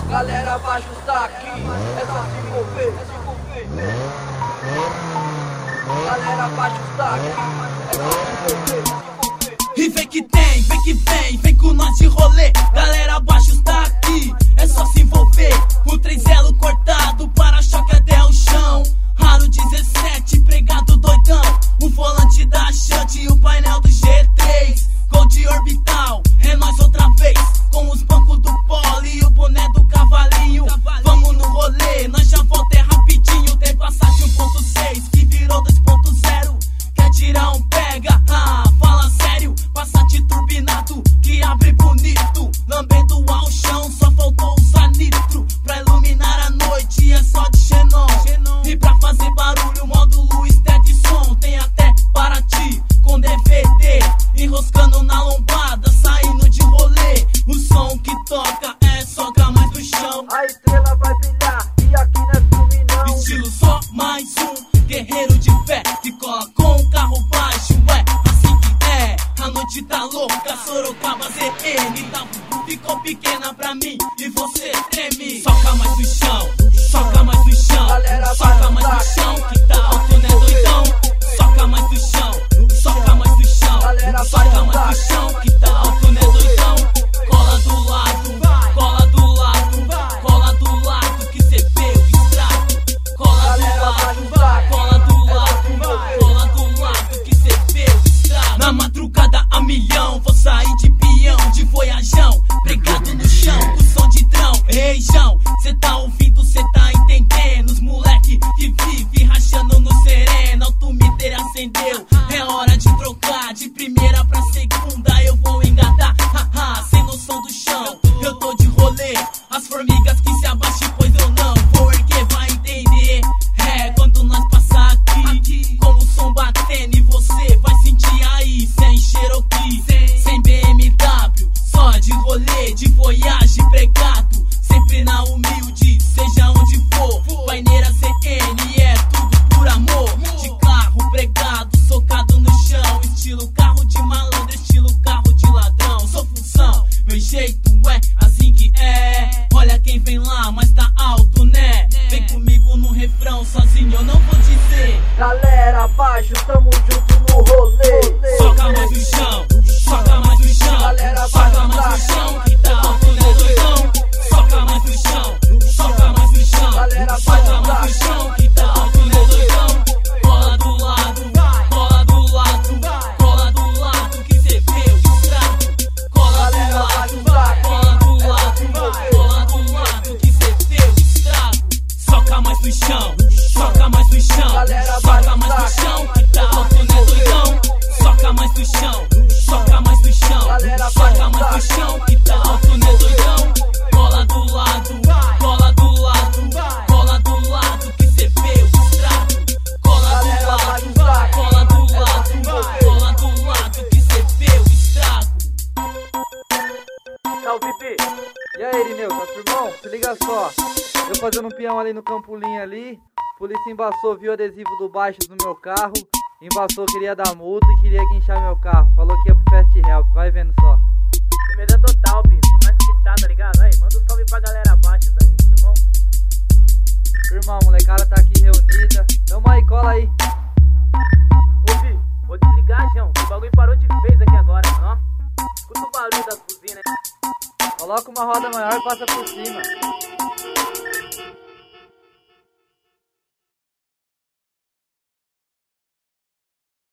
Galera, baixa o saque, é só se envolver. Galera, baixa o saque, é só se envolver. E vem que tem, vem que vem com nós de rolê. Galera, baixa o saque, é só se envolver. O 3 elo cortado, para-choque até o chão. Raro 17, pregado doidão. O volante da Chante e o painel do G3. Gold orbital, é nós outra vez. Com os bancos do Poli e o boné do cavalinho. Vamos no rolê, nós já volta é rapidinho. Tem Passat 1.6 que virou 2.0. Quer tirar um pega? Ah, fala sério. Passat turbinado que abre bonito. Lambendo ao chão, só faltou usar nitro. Pra iluminar a noite é só de xenon. E pra fazer barulho, módulo estético e som. Tem até Paraty com DVD. Enroscando na lombada, saindo de rolê. O som que toca é soca mais do chão. A estrela vai brilhar e aqui não é filme não. Estilo só mais um guerreiro de fé que cola com o carro baixo. É assim que é, a noite tá louca. Sorocaba ZN tá, ficou pequena pra mim e você treme. Soca mais do chão, soca mais do chão. Soca mais do chão que tá alto, né doidão. Soca mais do chão, soca mais do chão. Soca mais do chão que tá alto, né doidão. Cola do lado, cola do lado, cola do lado que cê vê o estrago. Cola do lado, cola do lado, cola do lado que cê vê o estrago. Na madrugada a milhão, vou sair de peão, de voyajão, pregado no chão com som de drão. Ei, João, cê tá ouvindo, cê tá entendendo? Os moleque que vive rachando no sereno, autometer acendeu. É hora de trocar de primeira pra segunda, eu vou engatar. Haha, sem noção do chão, eu tô de rolê. As formigas que se abaixem, pois eu não vou erguer, vai entender. É, quando nós passar aqui, com o som batendo e você vai sentir aí. Sem Cherokee, sem BMW, só de rolê, de voyage pregado. Sempre na humilde, seja onde for. Paineira CN, é tudo por amor. De carro pregado, socado no chão. Estilo carro de malandro, estilo carro de ladrão. Sou função, meu jeito é assim que é. Olha quem vem lá, mas tá alto, né? Vem comigo no refrão, sozinho eu não vou dizer. Galera, abaixo, tamo junto no rolê. Soca mais no chão, soca mais no chão. Soca mais no chão, que tá alto, né doidão. Soca mais no chão, soca mais no chão. Soca mais no chão, que tá alto, né doidão. Cola do lado, cola do lado, cola do lado que cê vê o estrago. Cola do lado, cola do lado, cola do lado que cê vê o estrago. Soca mais no chão, soca mais no chão. Soca mais no chão, que tá alto, né doidão. Soca mais no chão, soca mais no chão. Soca mais no chão, que tá alto, né doidão. Cola do lado, cola do lado, cola do lado que cê vê o estrago. Cola do lado, cola do lado, cola do lado que cê vê o estrago. Salve, Pi. E aí, Irineu, tá firmão? Se liga só. Eu fazendo um peão ali no Campolim ali. Polícia embaçou, viu o adesivo do Baixos no meu carro. Embaçou, queria dar multa e queria guinchar meu carro. Falou que ia pro Fast Help, vai vendo só. Primeira total, Bino. Nós que tá ligado? Aí, manda um salve pra galera abaixo daí, irmão. Irmão, molecada tá aqui reunida. Tamo aí, cola aí. Ô, Pi, vou desligar, João. O bagulho parou de vez aqui agora, mano. Ó. Escuta o barulho das buzinas. Coloca uma roda maior e passa por cima.